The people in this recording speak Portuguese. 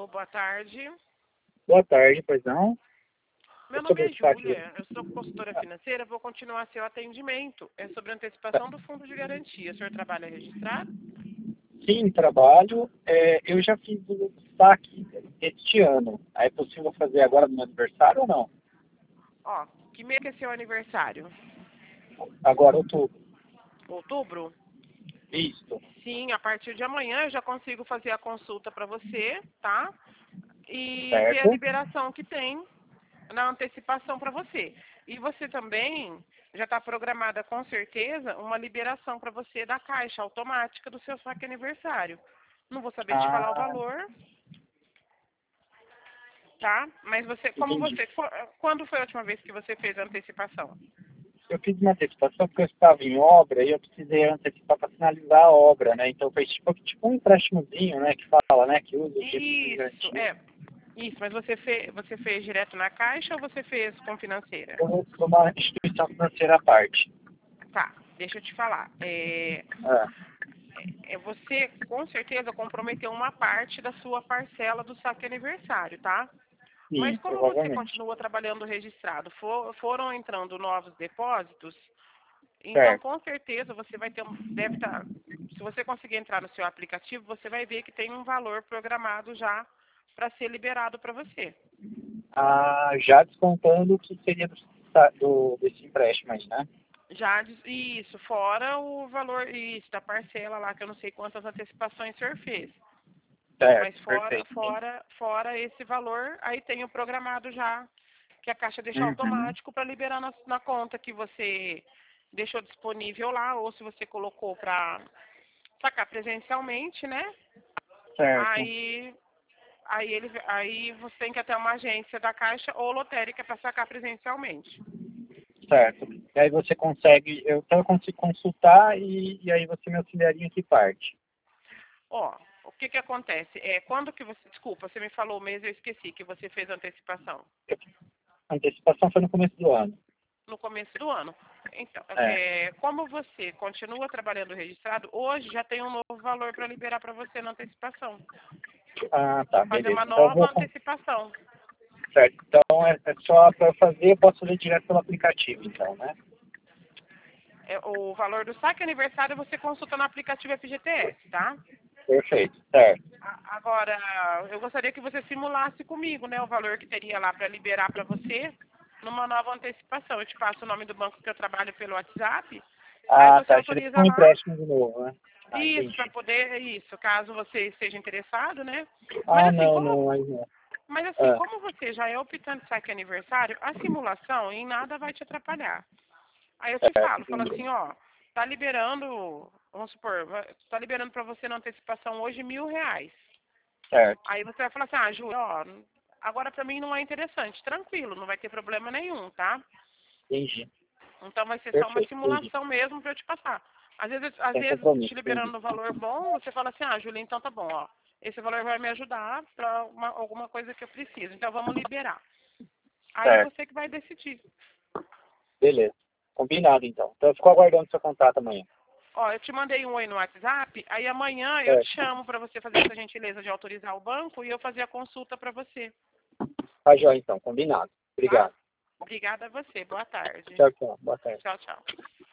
Alô, boa tarde. Boa tarde, pois não? Meu nome é Júlia, eu sou consultora financeira, vou continuar seu atendimento. É sobre antecipação do fundo de garantia. O senhor trabalha registrado? Sim, trabalho. Eu já fiz o saque este ano. É possível fazer agora no meu aniversário ou não? Ó, que mês que é seu aniversário? Agora, outubro. Outubro? Isso. Sim, a partir de amanhã eu já consigo fazer a consulta para você, tá? E ver a Certo? liberação que tem na antecipação para você. E você também já está programada com certeza uma liberação para você da caixa automática do seu saque aniversário. Não vou saber te falar o Ah, valor, tá? Mas você, entendi. quando foi a última vez que você fez a antecipação? Eu fiz uma antecipação porque eu estava em obra e eu precisei antecipar para finalizar a obra, né? Então foi tipo um empréstimozinho, né? Que fala, né? Que usa o título de Isso, garantia. isso, mas você fez direto na caixa ou você fez com financeira? Ou uma instituição financeira à parte. Tá, deixa eu te falar. Ah, Você com certeza comprometeu uma parte da sua parcela do saque aniversário, tá? Mas sim, como você provavelmente. continua trabalhando registrado, foram entrando novos depósitos, então Certo. com certeza você vai ter, deve estar, se você conseguir entrar no seu aplicativo, você vai ver que tem um valor programado já para ser liberado para você. Já descontando o que seria desse empréstimo aí, né? Já isso, fora o valor isso da parcela lá, que eu não sei quantas antecipações o senhor fez. Mas Certo, perfeito. fora esse valor, aí tem o programado já, que a Caixa deixa Uhum. automático para liberar na conta que você deixou disponível lá, ou se você colocou para sacar presencialmente, né? Certo, Aí você tem que ir até uma agência da Caixa ou lotérica para sacar presencialmente. certo. E aí você consegue, então eu consigo consultar e aí você me auxiliaria em que parte? Ó, o que que acontece? Quando que você, desculpa, você me falou o mês, eu esqueci que você fez a antecipação. A antecipação foi no começo do ano. No começo do ano. Então, É. como você continua trabalhando registrado, hoje já tem um novo valor para liberar para você na antecipação. Ah, tá, Fazer beleza. uma Então eu nova vou. antecipação. Certo. Então é só para eu fazer, eu posso fazer direto pelo aplicativo, então, né? O valor do saque aniversário você consulta no aplicativo FGTS, tá? Perfeito, certo. Agora, eu gostaria que você simulasse comigo, né, o valor que teria lá para liberar para você numa nova antecipação. Eu te passo o nome do banco que eu trabalho pelo WhatsApp. Aí Ah, você tá. Seria autoriza um lá. empréstimo de novo, né? Ah, Isso, para entendi. poder, isso, caso você esteja interessado, né? Mas Ah, assim, não, não, aí não. Ah, como você já é optante saque aniversário, a simulação em nada vai te atrapalhar. Aí eu te certo, falo entendi. assim, ó, tá liberando, vamos supor, tá liberando para você na antecipação hoje R$ 1.000. Certo, Aí você vai falar assim, Júlia, ó, agora para mim não é interessante, tranquilo, não vai ter problema nenhum, tá? entendi. Então vai ser só uma Perfeito, entendi. simulação mesmo para eu te passar. Às Sem vezes te compromisso, liberando entendi. no valor bom, você fala assim, Júlia, então tá bom, ó. Esse valor vai me ajudar para alguma coisa que eu preciso. Então vamos liberar. Aí Certo, você que vai decidir. beleza. Combinado, então. Então eu fico aguardando seu contato amanhã. Ó, eu te mandei um oi no WhatsApp, aí amanhã eu te Certo. chamo para você fazer essa gentileza de autorizar o banco e eu fazer a consulta para você, Tá joia, então. Combinado. tá? Obrigado. Obrigada a você. Boa tarde. Tchau, tchau. Boa tarde. Tchau, tchau.